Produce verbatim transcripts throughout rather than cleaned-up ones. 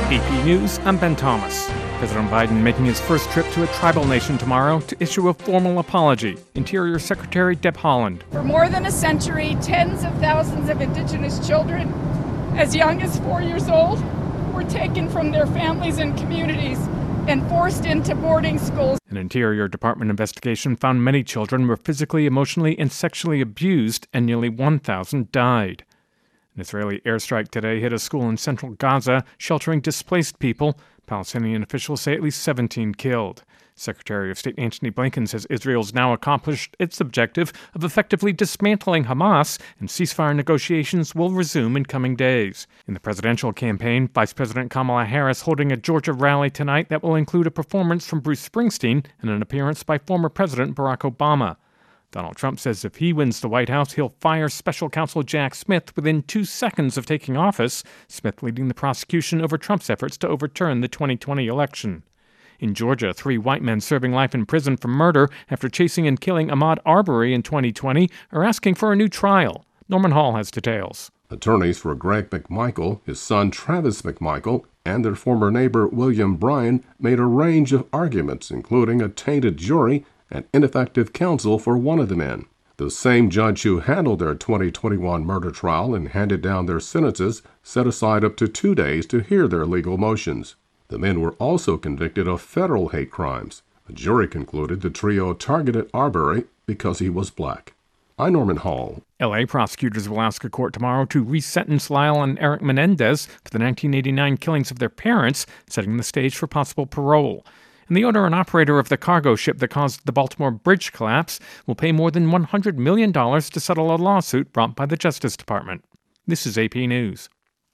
A P News, I'm Ben Thomas. President Biden making his first trip to a tribal nation tomorrow to issue a formal apology. Interior Secretary Deb Haaland. For more than a century, tens of thousands of Indigenous children, as young as four years old, were taken from their families and communities and forced into boarding schools. An Interior Department investigation found many children were physically, emotionally, and sexually abused, and nearly one thousand died. An Israeli airstrike today hit a school in central Gaza, sheltering displaced people. Palestinian officials say at least seventeen killed. Secretary of State Antony Blinken says Israel's now accomplished its objective of effectively dismantling Hamas, and ceasefire negotiations will resume in coming days. In the presidential campaign, Vice President Kamala Harris holding a Georgia rally tonight that will include a performance from Bruce Springsteen and an appearance by former President Barack Obama. Donald Trump says if he wins the White House, he'll fire special counsel Jack Smith within two seconds of taking office, Smith leading the prosecution over Trump's efforts to overturn the twenty twenty election. In Georgia, three white men serving life in prison for murder after chasing and killing Ahmaud Arbery in twenty twenty are asking for a new trial. Norman Hall has details. Attorneys for Greg McMichael, his son Travis McMichael, and their former neighbor William Bryan made a range of arguments, including a tainted jury and ineffective counsel for one of the men. The same judge who handled their twenty twenty-one murder trial and handed down their sentences set aside up to two days to hear their legal motions. The men were also convicted of federal hate crimes. The jury concluded the trio targeted Arbery because he was black. I'm Norman Hall. L A prosecutors will ask a court tomorrow to resentence Lyle and Eric Menendez for the nineteen eighty-nine killings of their parents, setting the stage for possible parole. And the owner and operator of the cargo ship that caused the Baltimore bridge collapse will pay more than one hundred million dollars to settle a lawsuit brought by the Justice Department. This is A P News.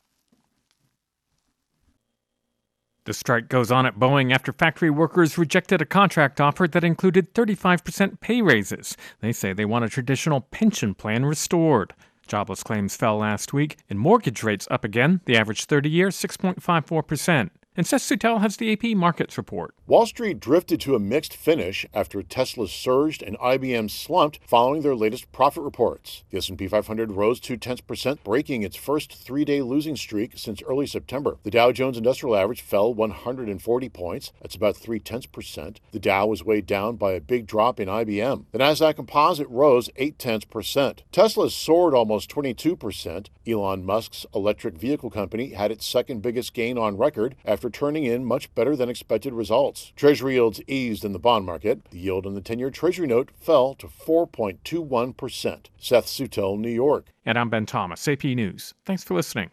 The strike goes on at Boeing after factory workers rejected a contract offer that included thirty-five percent pay raises. They say they want a traditional pension plan restored. Jobless claims fell last week, and mortgage rates up again, the average thirty-year six point five four percent. And Seth Suttel has the A P Markets Report. Wall Street drifted to a mixed finish after Tesla surged and I B M slumped following their latest profit reports. The S and P five hundred rose two-tenths percent, breaking its first three-day losing streak since early September. The Dow Jones Industrial Average fell one hundred forty points. That's about three-tenths percent. The Dow was weighed down by a big drop in I B M. The Nasdaq Composite rose eight-tenths percent. Tesla soared almost twenty-two percent. Elon Musk's electric vehicle company had its second biggest gain on record after turning in much better than expected results. Treasury yields eased in the bond market. The yield on the ten-year Treasury note fell to four point two one percent. Seth Suttel, New York. And I'm Ben Thomas, A P News. Thanks for listening.